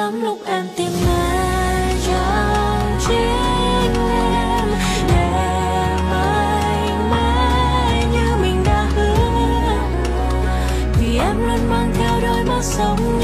lắm lúc em tìm ai trong chính em, để mãi mãi như mình đã hứa, vì em luôn mang theo đôi mắt sống